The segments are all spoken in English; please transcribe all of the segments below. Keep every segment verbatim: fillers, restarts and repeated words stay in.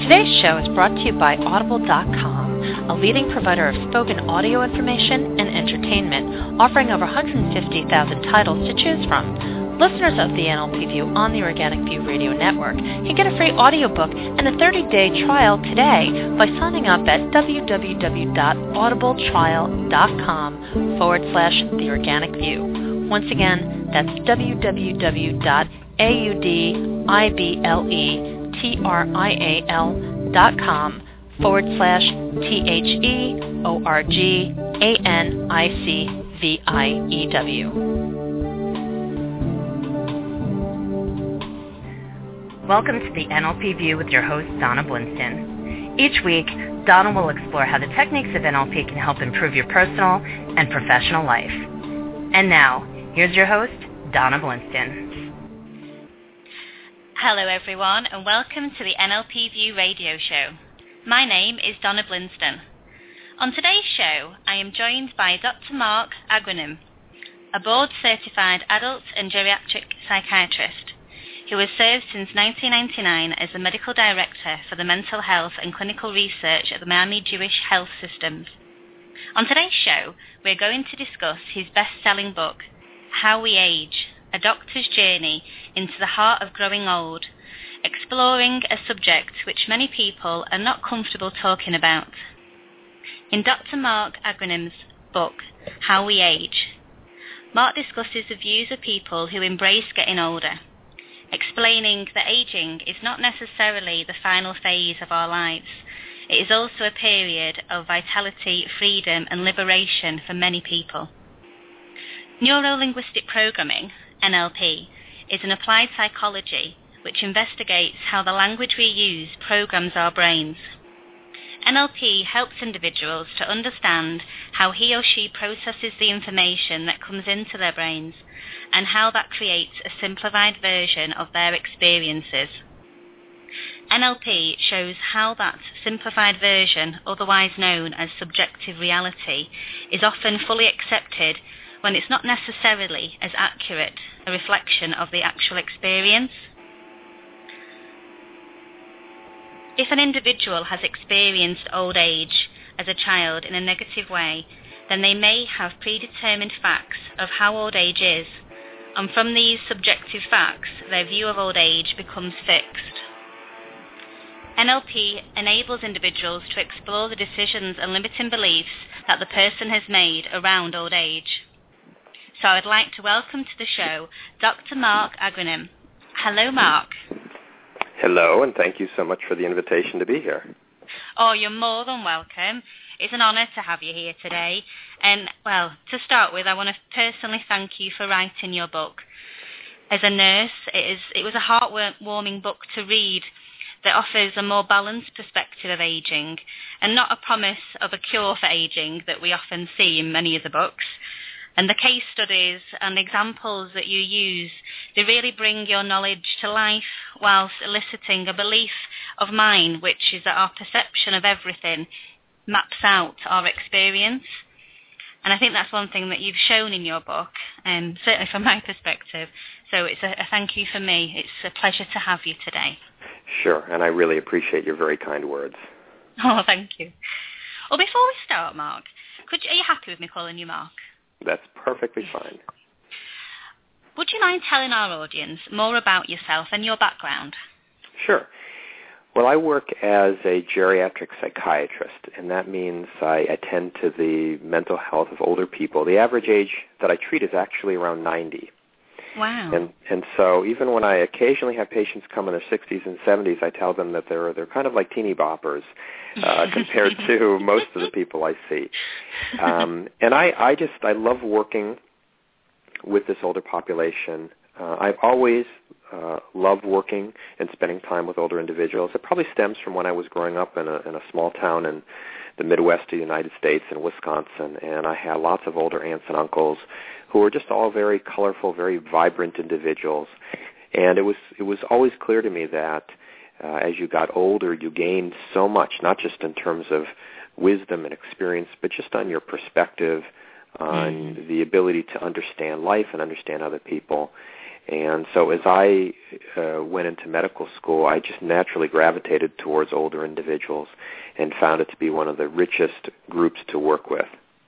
Today's show is brought to you by Audible dot com, a leading provider of spoken audio information and entertainment, offering over one hundred fifty thousand titles to choose from. Listeners of the N L P View on the Organic View Radio Network can get a free audiobook and a thirty-day trial today by signing up at www.audibletrial.com forward slash The Organic View. Once again, that's www.audibletrial.com forward slash T-R-I-A-L.com. Welcome to the N L P View with your host, Donna Blinston. Each week, Donna will explore how the techniques of N L P can help improve your personal and professional life. And now, here's your host, Donna Blinston. Hello everyone, and welcome to the N L P View radio show. My name is Donna Blinston. On today's show, I am joined by Doctor Mark Agronome, a board-certified adult and geriatric psychiatrist who has served since nineteen ninety-nine as the medical director for the mental health and clinical research at the Miami Jewish Health Systems. On today's show, we're going to discuss his best-selling book, How We Age, A Doctor's Journey into the Heart of Growing Old, exploring a subject which many people are not comfortable talking about. In Doctor Mark Agronome's book, How We Age, Mark discusses the views of people who embrace getting older, explaining that aging is not necessarily the final phase of our lives. It is also a period of vitality, freedom, and liberation for many people. Neuro-linguistic programming, N L P, is an applied psychology which investigates how the language we use programs our brains. N L P helps individuals to understand how he or she processes the information that comes into their brains and how that creates a simplified version of their experiences. N L P shows how that simplified version, otherwise known as subjective reality, is often fully accepted when it's not necessarily as accurate a reflection of the actual experience. If an individual has experienced old age as a child in a negative way, then they may have predetermined facts of how old age is, and from these subjective facts, their view of old age becomes fixed. N L P enables individuals to explore the decisions and limiting beliefs that the person has made around old age. So I'd like to welcome to the show Doctor Mark Agronome. Hello, Mark. Hello, and thank you so much for the invitation to be here. Oh, you're more than welcome. It's an honour to have you here today. And, well, to start with, I want to personally thank you for writing your book. As a nurse, it, is, it was a heartwarming book to read that offers a more balanced perspective of ageing and not a promise of a cure for ageing that we often see in many of the books. And the case studies and examples that you use, they really bring your knowledge to life whilst eliciting a belief of mine, which is that our perception of everything maps out our experience. And I think that's one thing that you've shown in your book, um, certainly from my perspective. So it's a, a thank you for me. It's a pleasure to have you today. Sure, and I really appreciate your very kind words. Oh, thank you. Well, before we start, Mark, could you, are you happy with me calling you Mark? That's perfectly fine. Would you mind telling our audience more about yourself and your background? Sure. Well, I work as a geriatric psychiatrist, and that means I attend to the mental health of older people. The average age that I treat is actually around ninety. Wow. And and so even when I occasionally have patients come in their sixties and seventies, I tell them that they're they're kind of like teeny boppers uh, compared to most of the people I see. Um, and I, I just I love working with this older population. Uh, I've always uh, loved working and spending time with older individuals. It probably stems from when I was growing up in a, in a small town in the Midwest of the United States in Wisconsin, and I had lots of older aunts and uncles who were just all very colorful, very vibrant individuals. And it was it was always clear to me that uh, as you got older, you gained so much, not just in terms of wisdom and experience, but just on your perspective, on mm. the ability to understand life and understand other people. And so as I uh, went into medical school, I just naturally gravitated towards older individuals and found it to be one of the richest groups to work with.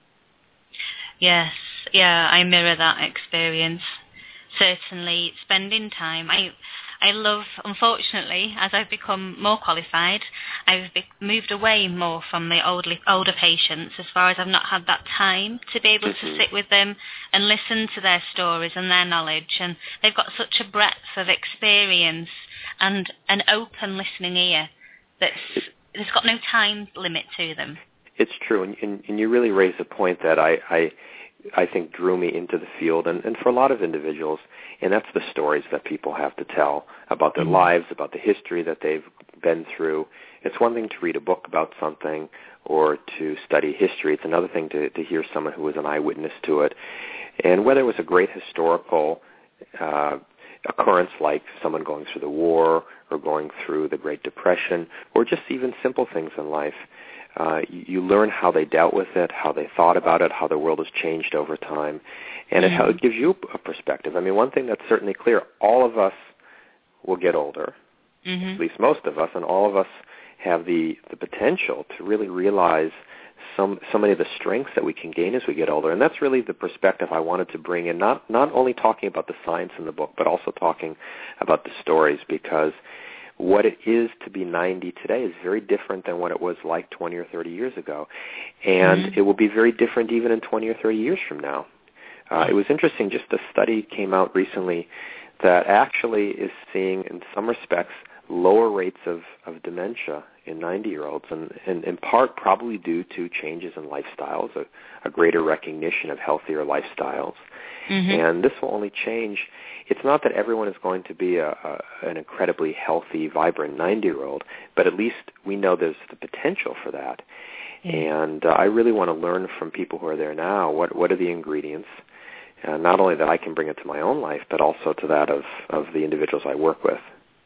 Yes, yeah, I mirror that experience. Certainly, spending time. I I love, unfortunately, as I've become more qualified, I've be- moved away more from the older, older patients as far as I've not had that time to be able Mm-hmm. to sit with them and listen to their stories and their knowledge. And they've got such a breadth of experience and an open listening ear that's, there's got no time limit to them. It's true, and, and, and you really raise a point that I, I, I think drew me into the field, and, and for a lot of individuals, and that's the stories that people have to tell about their Mm-hmm. lives, about the history that they've been through. It's one thing to read a book about something or to study history. It's another thing to, to hear someone who was an eyewitness to it. And whether it was a great historical uh, occurrence like someone going through the war or going through the Great Depression, or just even simple things in life, Uh, you, you learn how they dealt with it, how they thought about it, how the world has changed over time, and Mm-hmm. it, how it gives you a perspective. I mean, one thing that's certainly clear, all of us will get older, Mm-hmm. at least most of us, and all of us have the, the potential to really realize some so many of the strengths that we can gain as we get older, and that's really the perspective I wanted to bring in, not, not only talking about the science in the book, but also talking about the stories, because what it is to be ninety today is very different than what it was like twenty or thirty years ago. And Mm-hmm. it will be very different even in twenty or thirty years from now. Uh, it was interesting, just a study came out recently that actually is seeing, in some respects, lower rates of, of dementia in ninety-year-olds, and, and in part probably due to changes in lifestyles, a, a greater recognition of healthier lifestyles. Mm-hmm. And this will only change. It's not that everyone is going to be a, a, an incredibly healthy, vibrant ninety-year-old, but at least we know there's the potential for that. Yeah. And uh, I really want to learn from people who are there now, what, what are the ingredients, uh, not only that I can bring it to my own life, but also to that of, of the individuals I work with.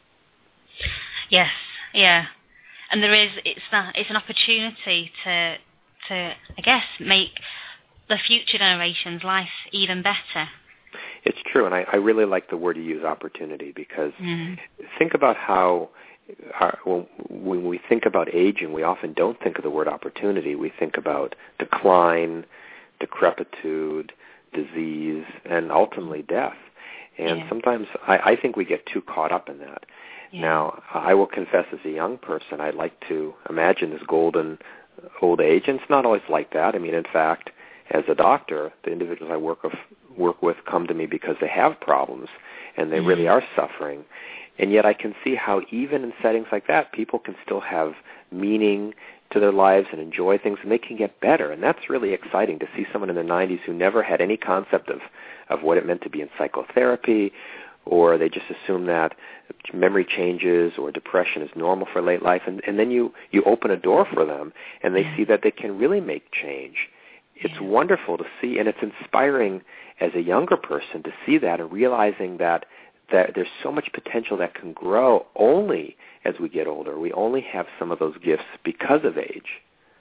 Yes, yeah. And there is, it's that, it's an opportunity to, to, I guess, make the future generations' life even better. It's true, and I, I really like the word you use, opportunity, because mm. think about how our, when, when we think about aging, we often don't think of the word opportunity. We think about decline, decrepitude, disease, and ultimately death. And yeah. sometimes I, I think we get too caught up in that. Yeah. Now, I will confess, as a young person, I like to imagine this golden old age, and it's not always like that. I mean, in fact, as a doctor, the individuals I work with, work with come to me because they have problems, and they mm-hmm. really are suffering. And yet I can see how even in settings like that, people can still have meaning to their lives and enjoy things, and they can get better. And that's really exciting to see someone in their nineties who never had any concept of, of what it meant to be in psychotherapy, or they just assume that memory changes or depression is normal for late life. And, and then you, you open a door for them, and they yeah. see that they can really make change. It's yeah. wonderful to see, and it's inspiring as a younger person to see that and realizing that, that there's so much potential that can grow only as we get older. We only have some of those gifts because of age.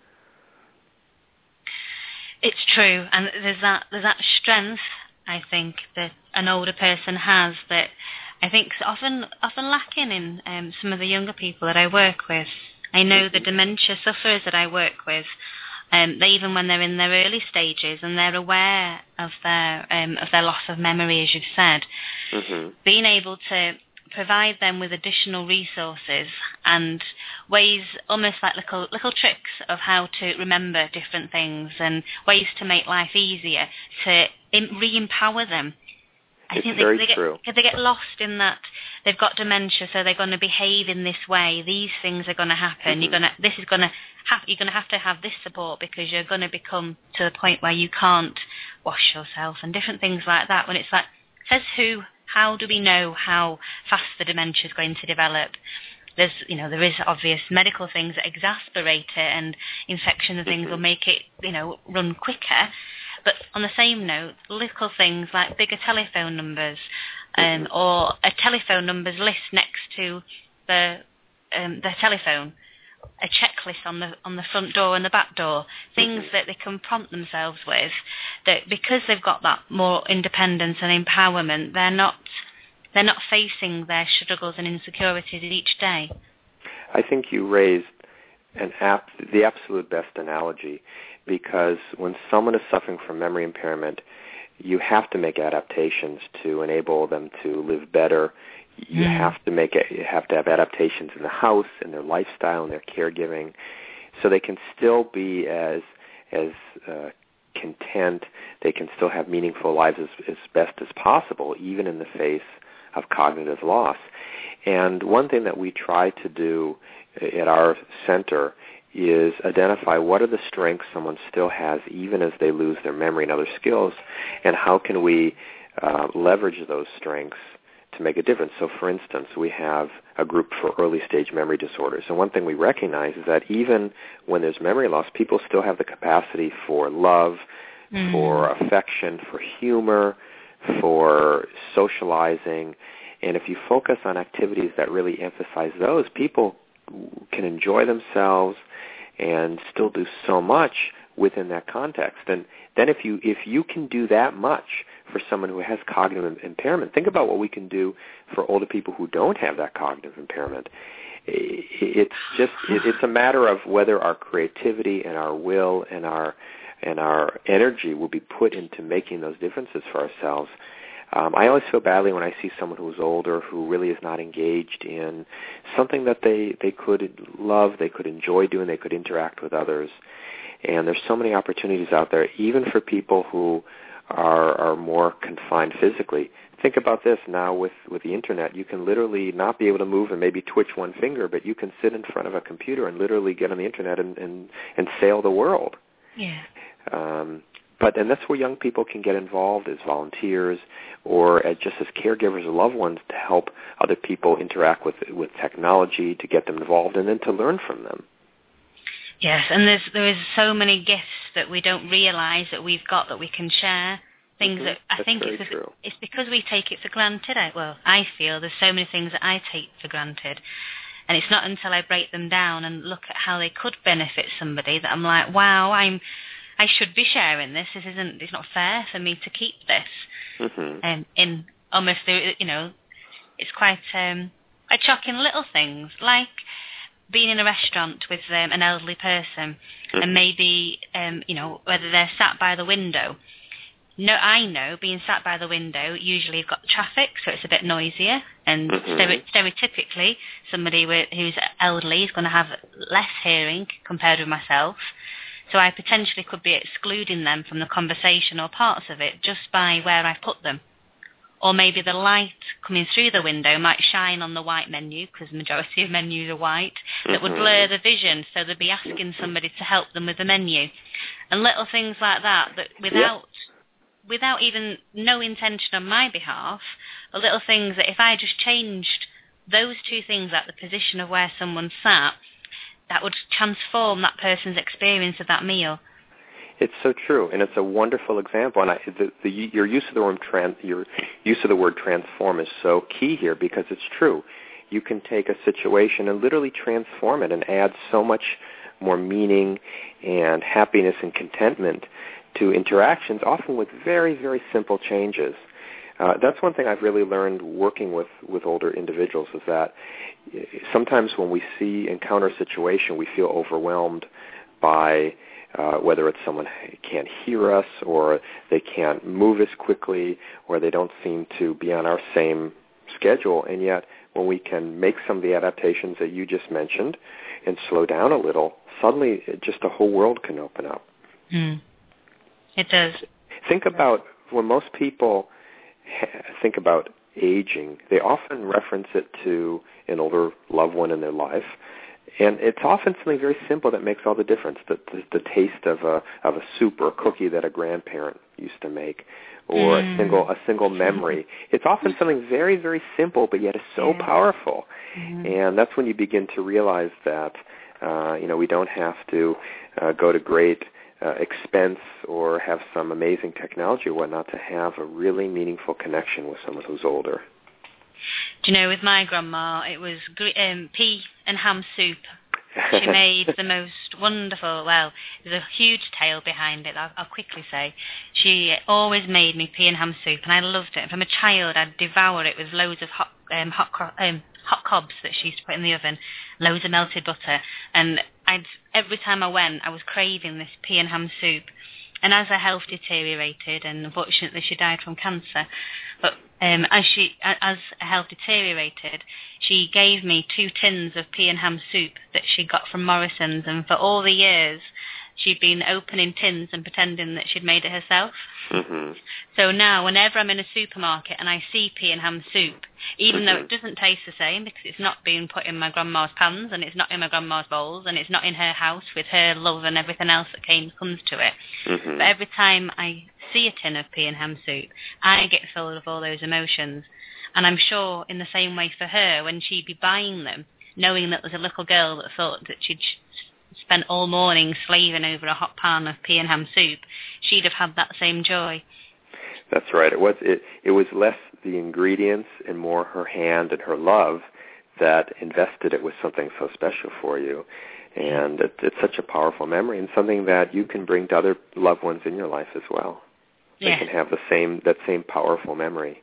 It's true, and there's that there's that strength, I think, that an older person has that I think is often often lacking in um, some of the younger people that I work with. I know the dementia sufferers that I work with, um, they, even when they're in their early stages and they're aware of their um, of their loss of memory, as you've said, mm-hmm. being able to provide them with additional resources and ways, almost like little little tricks of how to remember different things and ways to make life easier, to re-empower them. I it's think very they, they true. Get, they get lost in that they've got dementia, so they're going to behave in this way. These things are going to happen. Mm-hmm. You're going to. This is going to have. You're going to have to have this support because you're going to become to the point where you can't wash yourself and different things like that. When it's like, says who? How do we know how fast the dementia is going to develop? There's, you know, there is obvious medical things that exacerbate it, and infection and things mm-hmm. will make it, you know, run quicker. But on the same note, little things like bigger telephone numbers, um, mm-hmm. or a telephone numbers list next to the um, the telephone, a checklist on the on the front door and the back door, things mm-hmm. that they can prompt themselves with, that because they've got that more independence and empowerment, they're not they're not facing their struggles and insecurities each day. I think you raised an ap- the absolute best analogy, because when someone is suffering from memory impairment, you have to make adaptations to enable them to live better. You mm. have to make it, you have to have adaptations in the house, in their lifestyle, in their caregiving, so they can still be as as uh, content. They can still have meaningful lives as, as best as possible, even in the face of cognitive loss. And one thing that we try to do at our center is identify what are the strengths someone still has even as they lose their memory and other skills, and how can we uh, leverage those strengths to make a difference. So, for instance, we have a group for early-stage memory disorders, and one thing we recognize is that even when there's memory loss, people still have the capacity for love, mm. for affection, for humor, for socializing, and if you focus on activities that really emphasize those, people can enjoy themselves and still do so much within that context. And then if you if you can do that much for someone who has cognitive impairment, think about what we can do for older people who don't have that cognitive impairment. It's just it's a matter of whether our creativity and our will and our and our energy will be put into making those differences for ourselves. Um, I always feel badly when I see someone who's older who really is not engaged in something that they, they could love, they could enjoy doing, they could interact with others. And there's so many opportunities out there, even for people who are, are more confined physically. Think about this now with, with the Internet. You can literally not be able to move and maybe twitch one finger, but you can sit in front of a computer and literally get on the Internet and, and, and sail the world. Yeah. Um, But and that's where young people can get involved as volunteers or as just as caregivers or loved ones to help other people interact with with technology, to get them involved, and then to learn from them. Yes, and there's there is so many gifts that we don't realize that we've got that we can share. Things mm-hmm. that I that's think very it's, true. it's because we take it for granted. I, well, I feel there's so many things that I take for granted. And it's not until I break them down and look at how they could benefit somebody that I'm like, wow, I'm I should be sharing this. This isn't. It's not fair for me to keep this. Mm-hmm. Um, in almost, you know, it's quite um, quite shocking little things like being in a restaurant with um, an elderly person, mm-hmm. and maybe um, you know, whether they're sat by the window. No, I know being sat by the window. Usually, you've got traffic, so it's a bit noisier, and mm-hmm. stere- stereotypically, somebody with, who's elderly is going to have less hearing compared with myself. So I potentially could be excluding them from the conversation or parts of it just by where I put them. Or maybe the light coming through the window might shine on the white menu, because the majority of menus are white, that mm-hmm. would blur the vision, so they'd be asking somebody to help them with the menu. And little things like that, that without yep. without even no intention on my behalf, are little things that if I just changed those two things at the position of where someone sat, that would transform that person's experience of that meal. It's so true, and it's a wonderful example. And I, the, the, your use of the word trans, your use of the word transform is so key here, because it's true. You can take a situation and literally transform it and add so much more meaning and happiness and contentment to interactions, often with very, very simple changes. Uh, that's one thing I've really learned working with, with older individuals, is that sometimes when we see encounter a situation, we feel overwhelmed by uh, whether it's someone can't hear us, or they can't move as quickly, or they don't seem to be on our same schedule. And yet, when we can make some of the adaptations that you just mentioned and slow down a little, suddenly it, just a whole world can open up. Mm. It does. Think about when most people think about aging, they often reference it to an older loved one in their life, and it's often something very simple that makes all the difference. The, the, the taste of a of a soup or a cookie that a grandparent used to make, or mm. a single a single memory. It's often something very, very simple, but yet is so yeah. powerful. Mm-hmm. And that's when you begin to realize that uh, you know we don't have to uh, go to great Uh, expense or have some amazing technology or whatnot to have a really meaningful connection with someone who's older. Do you know, with my grandma, it was um, pea and ham soup She made the most wonderful, well, there's a huge tale behind it, I'll, I'll quickly say. She always made me pea and ham soup, and I loved it. From a child, I'd devour it with loads of hot um, hot, cro- um, hot cobs that she used to put in the oven, loads of melted butter, and I'd every time I went, I was craving this pea and ham soup. And as her health deteriorated, and unfortunately she died from cancer, but um, as she as her health deteriorated, she gave me two tins of pea and ham soup that she got from Morrison's, and for all the years she'd been opening tins and pretending that she'd made it herself. Mm-hmm. So now, whenever I'm in a supermarket and I see pea and ham soup, even mm-hmm. though it doesn't taste the same because it's not being put in my grandma's pans and it's not in my grandma's bowls and it's not in her house with her love and everything else that came comes to it, mm-hmm. but every time I see a tin of pea and ham soup, I get filled with all those emotions. And I'm sure in the same way for her, when she'd be buying them, knowing that there was a little girl that thought that she'd spent all morning slaving over a hot pan of pea and ham soup, she'd have had that same joy. That's right. It was it, it was less the ingredients and more her hand and her love that invested it with something so special for you. And it, it's such a powerful memory and something that you can bring to other loved ones in your life as well. They yeah. can have the same that same powerful memory.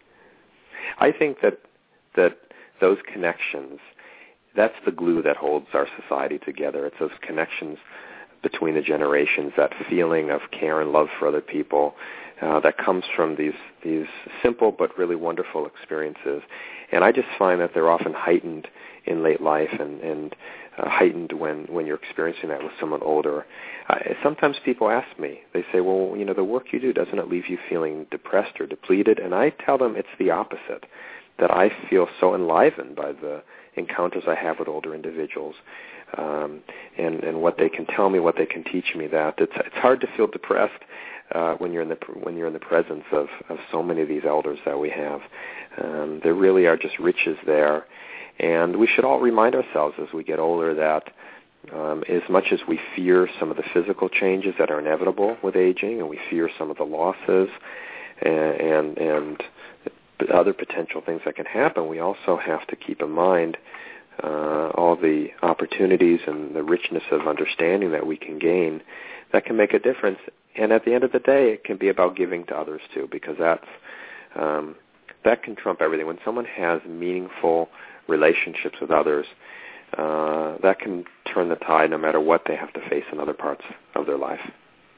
I think that that those connections, that's the glue that holds our society together. It's those connections between the generations, that feeling of care and love for other people uh, that comes from these these simple but really wonderful experiences. And I just find that they're often heightened in late life and, and uh, heightened when, when you're experiencing that with someone older. Uh, sometimes people ask me, they say, well, you know, the work you do, doesn't it leave you feeling depressed or depleted? And I tell them it's the opposite, that I feel so enlivened by the encounters I have with older individuals um, and, and what they can tell me, what they can teach me, that it's, it's hard to feel depressed uh, when you're in the when you're in the presence of, of so many of these elders that we have. Um, there really are just riches there. And we should all remind ourselves as we get older that um, as much as we fear some of the physical changes that are inevitable with aging, and we fear some of the losses and, and, and other potential things that can happen, we also have to keep in mind uh, all the opportunities and the richness of understanding that we can gain that can make a difference. And at the end of the day, it can be about giving to others too, because that's um, that can trump everything. When someone has meaningful relationships with others, uh, that can turn the tide no matter what they have to face in other parts of their life.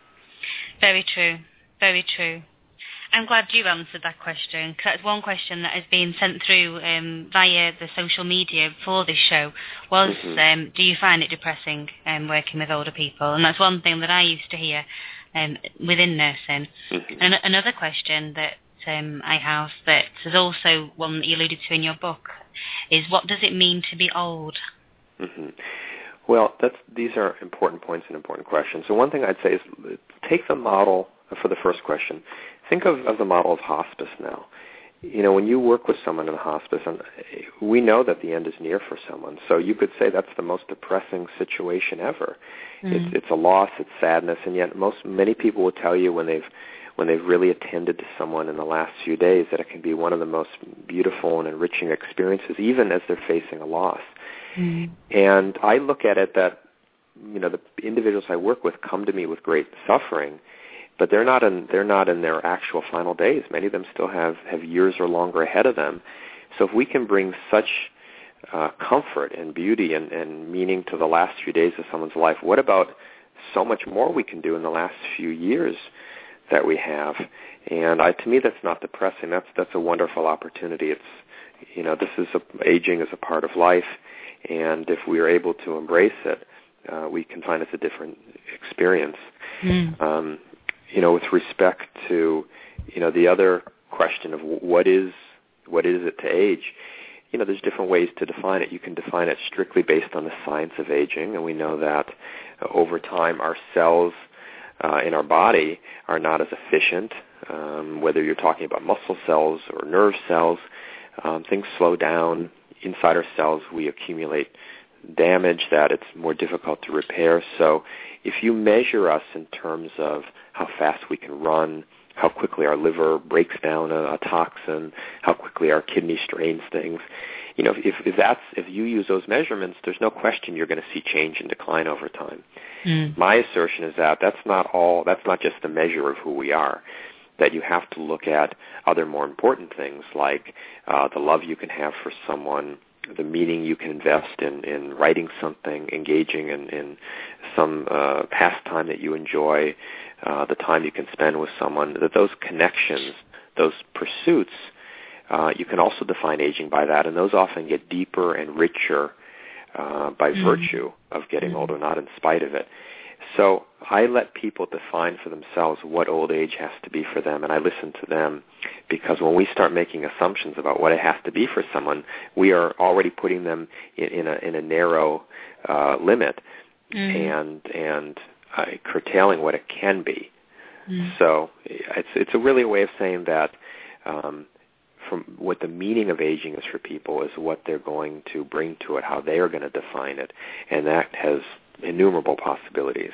Very true. Very true. I'm glad you answered that question, because that's one question that has been sent through um, via the social media for this show, was mm-hmm. um, do you find it depressing um, working with older people? And that's one thing that I used to hear um, within nursing. Mm-hmm. And another question that um, I have that is also one that you alluded to in your book is, what does it mean to be old? Mm-hmm. Well, that's, these are important points and important questions. So one thing I'd say is take the model for the first question. Think of, of the model of hospice now. You know, when you work with someone in a hospice, and we know that the end is near for someone, so you could say that's the most depressing situation ever. Mm-hmm. It's, it's a loss, it's sadness, and yet most many people will tell you when they've when they've really attended to someone in the last few days that it can be one of the most beautiful and enriching experiences, even as they're facing a loss. Mm-hmm. And I look at it that, you know, the individuals I work with come to me with great suffering, but they're not in they're not in their actual final days. Many of them still have, have years or longer ahead of them. So if we can bring such uh, comfort and beauty and, and meaning to the last few days of someone's life, what about so much more we can do in the last few years that we have? And I, to me, that's not depressing. That's that's a wonderful opportunity. It's, you know, this is a, aging is a part of life, and if we are able to embrace it, uh, we can find it's a different experience. Mm. Um, you know, with respect to, you know, the other question of what is what is it to age, you know, there's different ways to define it. You can define it strictly based on the science of aging, and we know that uh, over time our cells uh, in our body are not as efficient. Um, whether you're talking about muscle cells or nerve cells, um, things slow down. Inside our cells, we accumulate damage that it's more difficult to repair. So if you measure us in terms of how fast we can run, how quickly our liver breaks down a, a toxin, how quickly our kidney strains things. You know, if, if that's if you use those measurements, there's no question you're going to see change and decline over time. Mm. My assertion is that that's not all. That's not just a measure of who we are. That you have to look at other more important things like uh, the love you can have for someone, the meaning you can invest in, in writing something, engaging in, in some uh, pastime that you enjoy, uh, the time you can spend with someone, that those connections, those pursuits, uh, you can also define aging by that, and those often get deeper and richer uh, by mm. virtue of getting mm. older, not in spite of it. So I let people define for themselves what old age has to be for them, and I listen to them, because when we start making assumptions about what it has to be for someone, we are already putting them in, in, a, in a narrow uh, limit mm. and and uh, curtailing what it can be. Mm. So it's it's a really a way of saying that um, from what the meaning of aging is for people is what they're going to bring to it, how they are going to define it, and that has innumerable possibilities.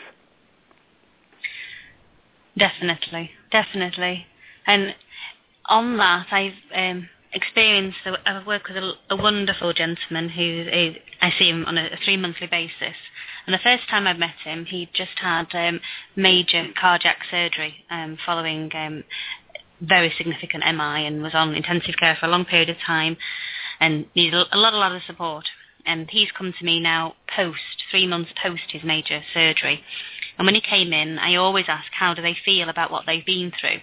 Definitely, definitely. And on that, I've um, experienced, I've worked with a, a wonderful gentleman who, who I see him on a, a three-monthly basis. And the first time I met him, he just had um, major cardiac surgery um, following um, very significant M I, and was on intensive care for a long period of time and needed a lot, a lot of support. And he's come to me now post, three months post his major surgery. And when he came in, I always ask, how do they feel about what they've been through?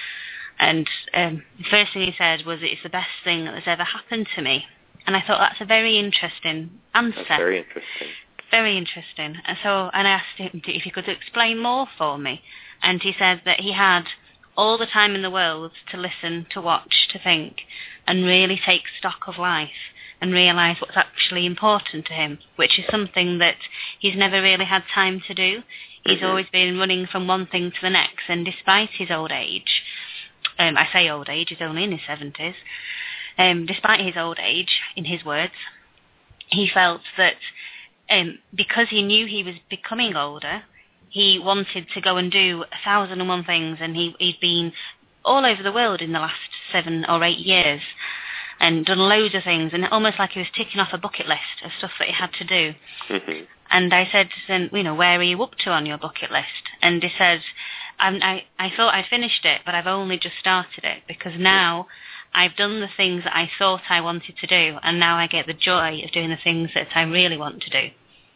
And um, the first thing he said was, it's the best thing that has ever happened to me. And I thought, that's a very interesting answer. That's very interesting. Very interesting. And so, and I asked him if he could explain more for me. And he said that he had all the time in the world to listen, to watch, to think, and really take stock of life, and realise what's actually important to him, which is something that he's never really had time to do. He's mm-hmm. always been running from one thing to the next, and despite his old age, um, I say old age, he's only in his seventies, um, despite his old age, in his words, he felt that um, because he knew he was becoming older, he wanted to go and do a thousand and one things, and he, he'd been all over the world in the last seven or eight years, and done loads of things, and almost like he was ticking off a bucket list of stuff that he had to do. Mm-hmm. And I said, then, you know, where are you up to on your bucket list? And he said, I'm, I, I thought I finished it, but I've only just started it, because now I've done the things that I thought I wanted to do, and now I get the joy of doing the things that I really want to do.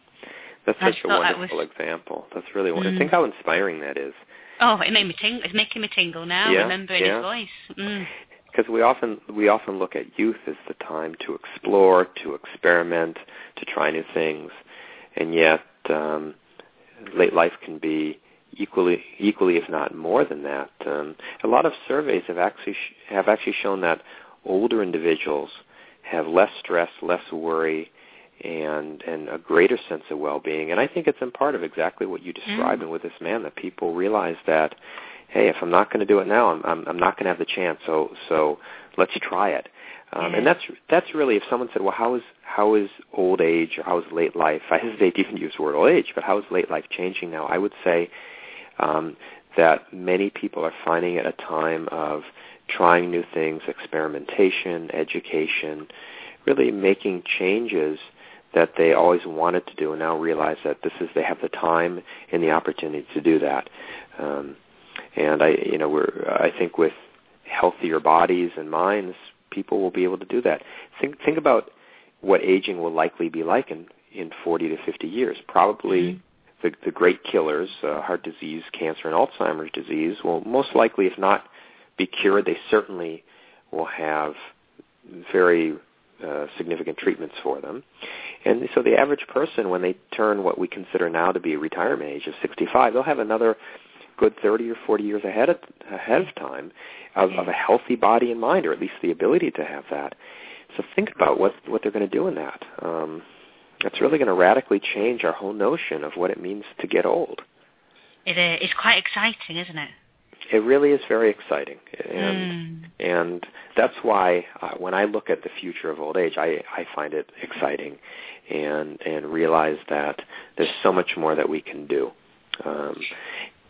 That's such a wonderful was, example. That's really wonderful. Mm. Think how inspiring that is. Oh, it made me tingle. It's making me tingle now, yeah, remembering yeah. his voice. Mm. Because we often we often look at youth as the time to explore, to experiment, to try new things, and yet um, late life can be equally, equally if not more than that. Um, a lot of surveys have actually sh- have actually shown that older individuals have less stress, less worry, and and a greater sense of well-being. And I think it's in part of exactly what you described mm. with this man, that people realize that, hey, if I'm not going to do it now, I'm I'm, I'm not going to have the chance. So so let's try it. Um, yeah. And that's that's really, if someone said, well, how is how is old age or how is late life? I hesitate to even use the word old age, but how is late life changing now? I would say um, that many people are finding it a time of trying new things, experimentation, education, really making changes that they always wanted to do, and now realize that this is they have the time and the opportunity to do that. Um, And I, you know, we're. I think with healthier bodies and minds, people will be able to do that. Think, think about what aging will likely be like in, in forty to fifty years. Probably mm-hmm. the, the great killers, uh, heart disease, cancer, and Alzheimer's disease, will most likely, if not be cured, they certainly will have very uh, significant treatments for them. And so the average person, when they turn what we consider now to be a retirement age of sixty-five, they'll have another good thirty or forty years ahead of, ahead of time of, of a healthy body and mind, or at least the ability to have that. So think about what what they're going to do in that. Um, it's really going to radically change our whole notion of what it means to get old. It uh, it's quite exciting, isn't it? It really is very exciting, and mm. and that's why uh, when I look at the future of old age, I, I find it exciting, and and realize that there's so much more that we can do. Um,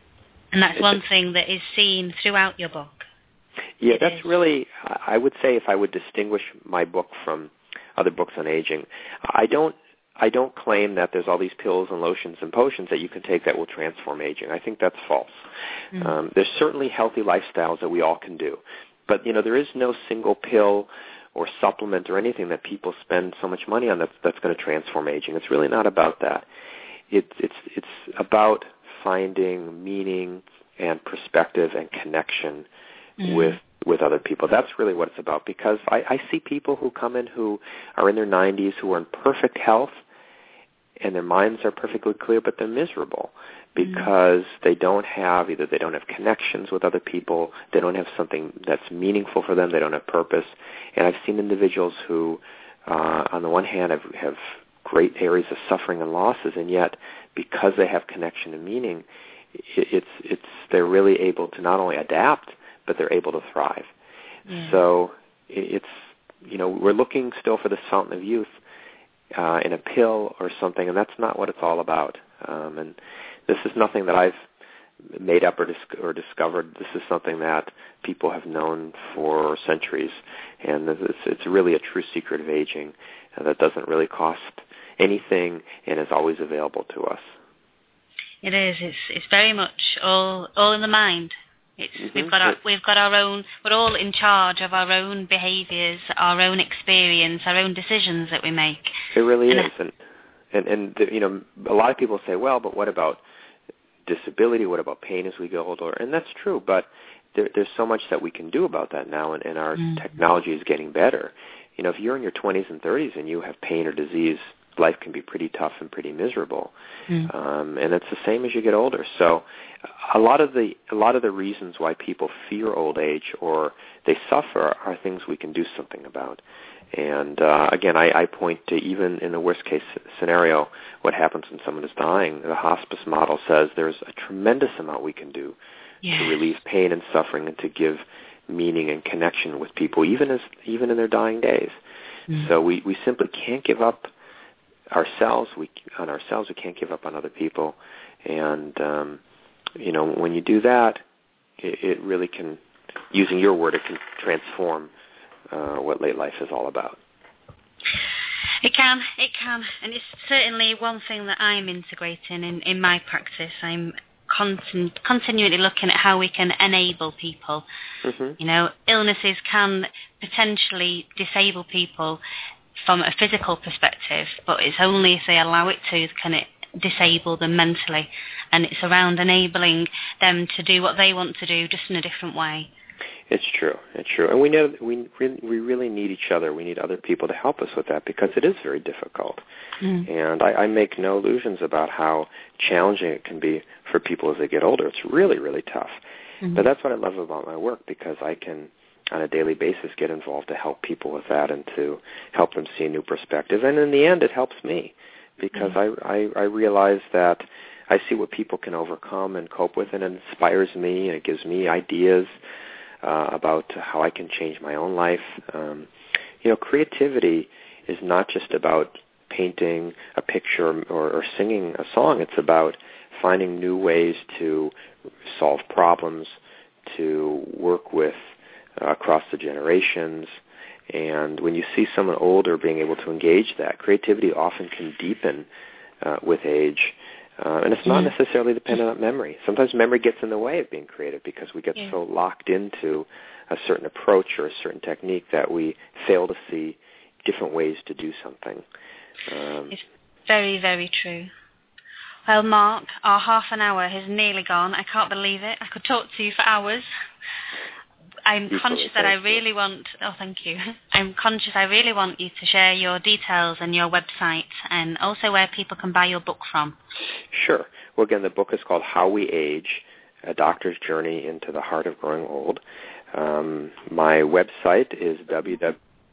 And that's one thing that is seen throughout your book. Yeah, it that's is. really, I would say if I would distinguish my book from other books on aging, I don't I don't claim that there's all these pills and lotions and potions that you can take that will transform aging. I think that's false. Mm-hmm. Um, there's certainly healthy lifestyles that we all can do. But, you know, there is no single pill or supplement or anything that people spend so much money on that's, that's going to transform aging. It's really not about that. It, it's it's about finding meaning and perspective and connection mm-hmm. with with other people. That's really what it's about, because I, I see people who come in who are in their nineties who are in perfect health and their minds are perfectly clear, but they're miserable because mm-hmm. they don't have, either they don't have connections with other people, they don't have something that's meaningful for them, they don't have purpose. And I've seen individuals who, uh, on the one hand, have, have great areas of suffering and losses, and yet because they have connection and meaning, it, it's it's they're really able to not only adapt, but they're able to thrive. Yeah. So it's, you know, we're looking still for the fountain of youth uh, in a pill or something, and that's not what it's all about. Um, and this is nothing that I've made up or, dis- or discovered. This is something that people have known for centuries, and it's, it's really a true secret of aging uh, that doesn't really cost anything and is always available to us. It is. It's it's very much all all in the mind. It's, mm-hmm. We've got our, we've got our own. We're all in charge of our own behaviours, our own experience, our own decisions that we make. It really and is, and and and the, you know, a lot of people say, well, but what about disability? What about pain as we get older? And that's true, but there, there's so much that we can do about that now, and, and our mm. technology is getting better. You know, if you're in your twenties and thirties and you have pain or disease, life can be pretty tough and pretty miserable, mm. um, and it's the same as you get older. So, a lot of the a lot of the reasons why people fear old age or they suffer are things we can do something about. And uh, again, I, I point to, even in the worst case scenario, what happens when someone is dying. The hospice model says there's a tremendous amount we can do yes. to relieve pain and suffering and to give meaning and connection with people, even as even in their dying days. Mm. So we, we simply can't give up ourselves. We on ourselves. We can't give up on other people. And um, you know, when you do that, it, it really can, using your word, it can transform Uh, what late life is all about. It can, it can, and it's certainly one thing that I'm integrating in, in my practice. I'm continu- continually looking at how we can enable people. Mm-hmm. You know, illnesses can potentially disable people from a physical perspective, but it's only if they allow it to can it disable them mentally, and it's around enabling them to do what they want to do, just in a different way. It's true. It's true, and we know we really, we really need each other. We need other people to help us with that, because it is very difficult. Mm. And I, I make no illusions about how challenging it can be for people as they get older. It's really, really tough. Mm-hmm. But that's what I love about my work, because I can, on a daily basis, get involved to help people with that and to help them see a new perspective. And in the end, it helps me, because mm-hmm. I, I, I realize that I see what people can overcome and cope with, and it inspires me, and it gives me ideas Uh, about how I can change my own life. Um, you know, creativity is not just about painting a picture or, or singing a song. It's about finding new ways to solve problems, to work with uh, across the generations. And when you see someone older being able to engage that, creativity often can deepen uh, with age. Uh, and it's not yeah. necessarily dependent on memory. Sometimes memory gets in the way of being creative, because we get yeah. so locked into a certain approach or a certain technique that we fail to see different ways to do something. Um, it's very, very true. Well, Mark, our half an hour has nearly gone. I can't believe it. I could talk to you for hours. I'm you conscious that I really want, oh, thank you. I'm conscious I really want you to share your details and your website, and also where people can buy your book from. Sure. Well, again, the book is called How We Age, A Doctor's Journey into the Heart of Growing Old. Um, my website is www.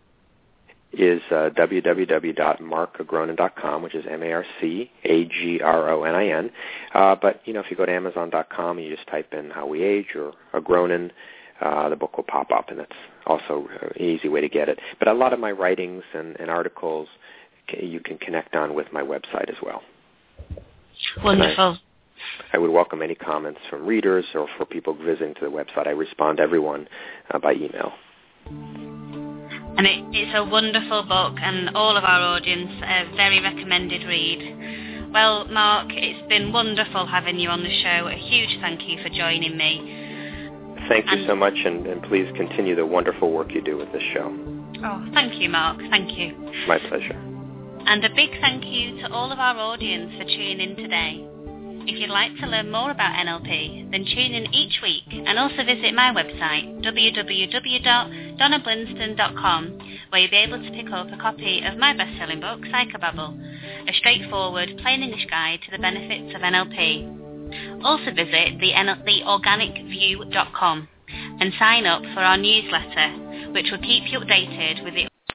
is uh, w w w dot mark agronin dot com, which is M A R C A G R O N I N. Uh, but, you know, if you go to amazon dot com and you just type in How We Age or Agronin, Uh, the book will pop up, and that's also an easy way to get it. But a lot of my writings and, and articles you can connect on with my website as well. Wonderful. I would welcome any comments from readers or for people visiting to the website. I respond to everyone uh, by email. And it, it's a wonderful book, and all of our audience, a very recommended read. Well, Mark, it's been wonderful having you on the show. A huge thank you for joining me. Thank you and, so much, and, and please continue the wonderful work you do with this show. Oh, thank you, Mark. Thank you. My pleasure. And a big thank you to all of our audience for tuning in today. If you'd like to learn more about N L P, then tune in each week and also visit my website, w w w dot donna blinston dot com, where you'll be able to pick up a copy of my best-selling book, Psychobabble, a straightforward, plain English guide to the benefits of N L P. Also visit the, the organic view dot com and sign up for our newsletter, which will keep you updated with the